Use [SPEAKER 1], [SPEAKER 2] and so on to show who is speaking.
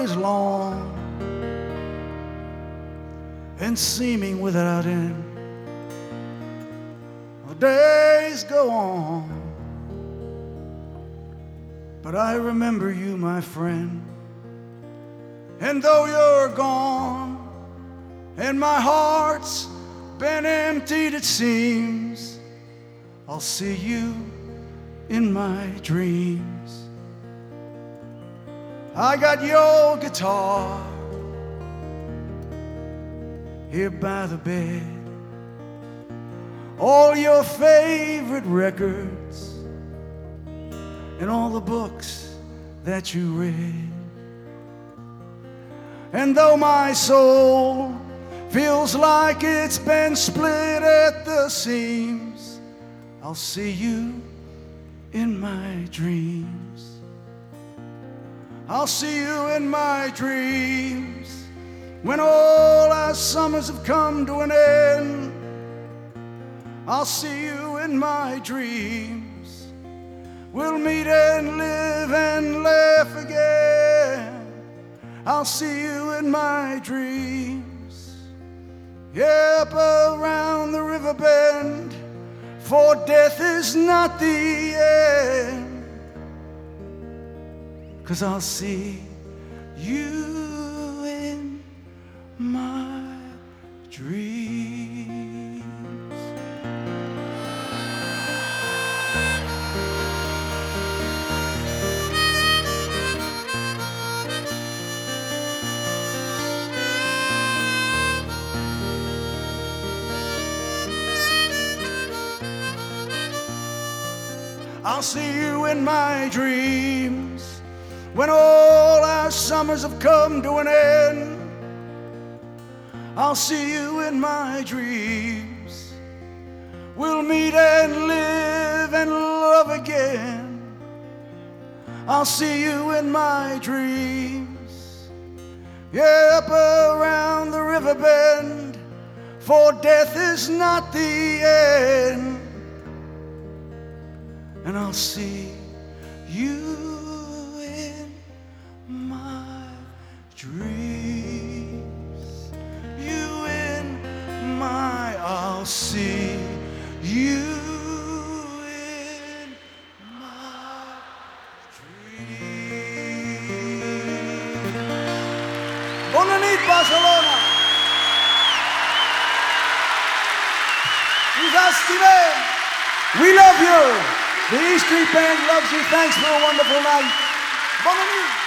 [SPEAKER 1] is long and seeming without end. The days go on, but I remember you, my friend. And though you're gone and my heart's been emptied, it seems, I'll see you in my dreams. I got your guitar here by the bed, all your favorite records and all the books that you read. And though my soul feels like it's been split at the seams, I'll see you in my dreams. I'll see you in my dreams when all our summers have come to an end. I'll see you in my dreams. We'll meet and live and laugh again. I'll see you in my dreams. Yep, around the river bend, for death is not the end. 'Cause I'll see you in my dreams. I'll see you in my dreams when all our summers have come to an end. I'll see you in my dreams. We'll meet and live and love again. I'll see you in my dreams. Yep, around the river bend, for death is not the end. And I'll see you in my dreams. You in my, I'll see you in my dreams. Bona nit, Barcelona. Us estimem. We love you. The E Street Band loves you. Thanks for a wonderful night. Bona nit.